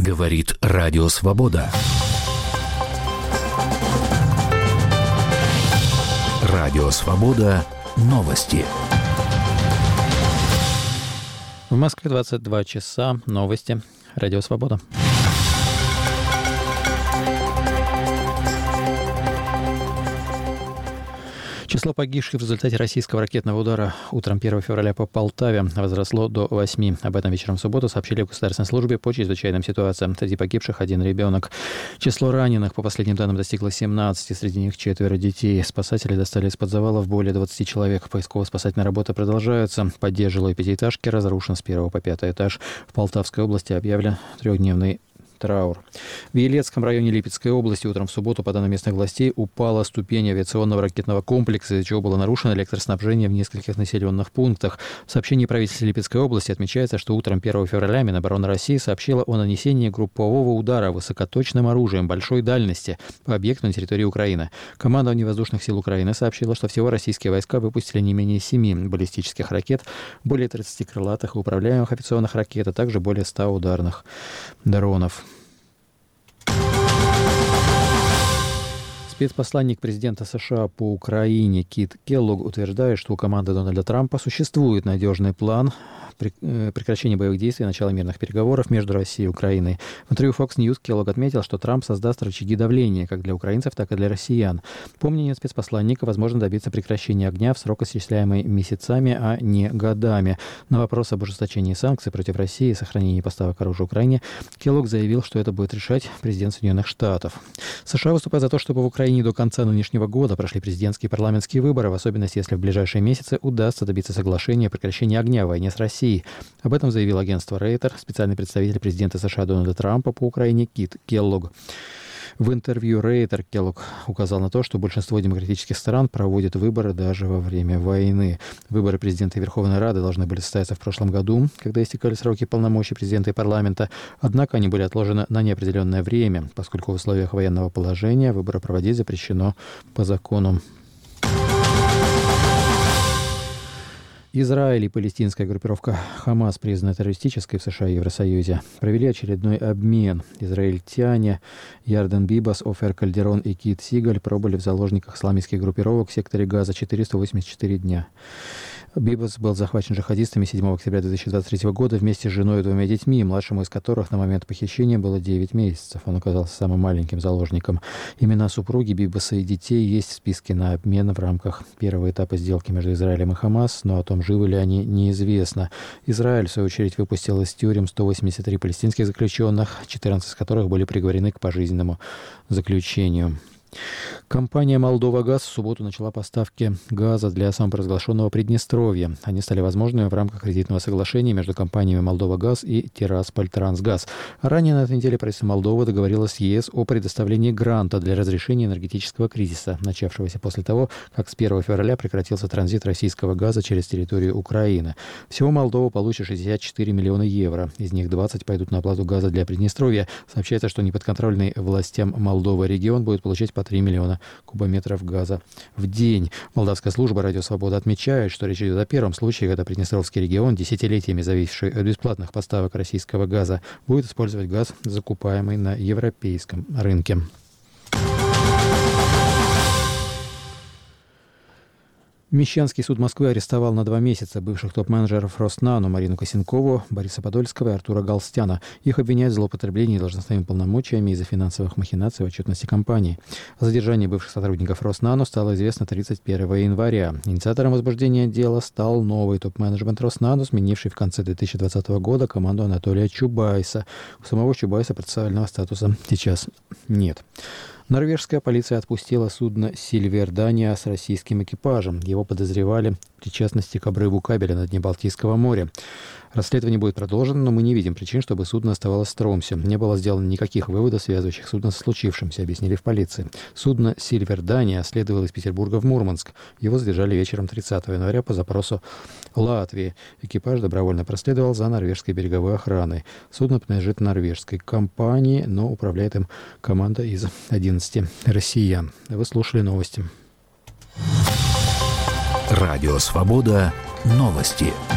Говорит Радио Свобода. Радио Свобода. Новости. В Москве 22 часа. Новости. Радио Свобода. Число погибших в результате российского ракетного удара утром 1 февраля по Полтаве возросло до 8. Об этом вечером в субботу сообщили в Государственной службе по чрезвычайным ситуациям. Среди погибших один ребенок. Число раненых, по последним данным, достигло 17. Среди них 4 детей. Спасатели достали из-под завалов более 20 человек. Поисково-спасательные работы продолжаются. Под жилой пятиэтажки разрушен с 1 по 5 этаж. В Полтавской области объявлен 3-дневный траур. В Елецком районе Липецкой области утром в субботу, по данным местных властей, упала ступень авиационного ракетного комплекса, из-за чего было нарушено электроснабжение в нескольких населенных пунктах. В сообщении правительства Липецкой области отмечается, что утром 1 февраля Минобороны России сообщила о нанесении группового удара высокоточным оружием большой дальности по объекту на территории Украины. Командование воздушных сил Украины сообщило, что всего российские войска выпустили не менее 7 баллистических ракет, более 30 крылатых и управляемых авиационных ракет, а также более 100 ударных дронов. Спецпосланник президента США по Украине Кит Келлог утверждает, что у команды Дональда Трампа существует надежный план прекращения боевых действий и начала мирных переговоров между Россией и Украиной. В интервью Fox News Келлог отметил, что Трамп создаст рычаги давления как для украинцев, так и для россиян. По мнению спецпосланника, возможно добиться прекращения огня в срок, исчисляемый месяцами, а не годами. На вопрос об ужесточении санкций против России и сохранении поставок оружия Украине Келлог заявил, что это будет решать президент Соединенных Штатов. США выступает за то, чтобы в Украине до конца нынешнего года прошли президентские и парламентские выборы, в особенности, если в ближайшие месяцы удастся добиться соглашения о прекращении огня в войне с Россией. Об этом заявил агентство Рейтер, специальный представитель президента США Дональда Трампа по Украине Кит Келлог. В интервью Рейтер Келлог указал на то, что большинство демократических стран проводят выборы даже во время войны. Выборы президента и Верховной Рады должны были состояться в прошлом году, когда истекали сроки полномочий президента и парламента. Однако они были отложены на неопределенное время, поскольку в условиях военного положения выборы проводить запрещено по закону. Израиль и палестинская группировка «Хамас», признанная террористической в США и Евросоюзе, провели очередной обмен. Израильтяне Ярден Бибас, Офер Кальдерон и Кит Сигаль пробыли в заложниках исламистских группировок в секторе Газа 484 дня. Бибас был захвачен джихадистами 7 октября 2023 года вместе с женой и 2 детьми, младшему из которых на момент похищения было 9 месяцев. Он оказался самым маленьким заложником. Имена супруги Бибаса и детей есть в списке на обмен в рамках первого этапа сделки между Израилем и Хамас, но о том, живы ли они, неизвестно. Израиль, в свою очередь, выпустил из тюрем 183 палестинских заключенных, 14 из которых были приговорены к пожизненному заключению. Компания «Молдова-Газ» в субботу начала поставки газа для самопровозглашенного Приднестровья. Они стали возможными в рамках кредитного соглашения между компаниями «Молдова-Газ» и «Тирасполь-Трансгаз». Ранее на этой неделе правительство Молдовы договорилось с ЕС о предоставлении гранта для разрешения энергетического кризиса, начавшегося после того, как с 1 февраля прекратился транзит российского газа через территорию Украины. Всего Молдова получит 64 миллиона евро. Из них 20 пойдут на оплату газа для Приднестровья. Сообщается, что неподконтрольный властям Молдовы регион будет получать по 3 миллиона кубометров газа в день. Молдавская служба «Радио Свобода» отмечает, что речь идет о первом случае, когда Приднестровский регион, десятилетиями зависевший от бесплатных поставок российского газа, будет использовать газ, закупаемый на европейском рынке. Мещанский суд Москвы арестовал на 2 месяца бывших топ-менеджеров Роснано Марину Косенкову, Бориса Подольского и Артура Галстяна. Их обвиняют в злоупотреблении должностными полномочиями из-за финансовых махинаций в отчетности компании. О задержании бывших сотрудников Роснано стало известно 31 января. Инициатором возбуждения дела стал новый топ-менеджмент Роснано, сменивший в конце 2020 года команду Анатолия Чубайса. У самого Чубайса процессуального статуса сейчас нет. Норвежская полиция отпустила судно «Сильвер Дания» с российским экипажем. Его подозревали в причастности к обрыву кабеля на дне Балтийского моря. Расследование будет продолжено, но мы не видим причин, чтобы судно оставалось в Тромсе. Не было сделано никаких выводов, связывающих судно со случившимся, объяснили в полиции. Судно «Сильвер Дания» следовало из Петербурга в Мурманск. Его задержали вечером 30 января по запросу Латвии. Экипаж добровольно проследовал за норвежской береговой охраной. Судно принадлежит норвежской компании, но управляет им команда из 11 россиян. Вы слушали новости. Радио Свобода. Новости.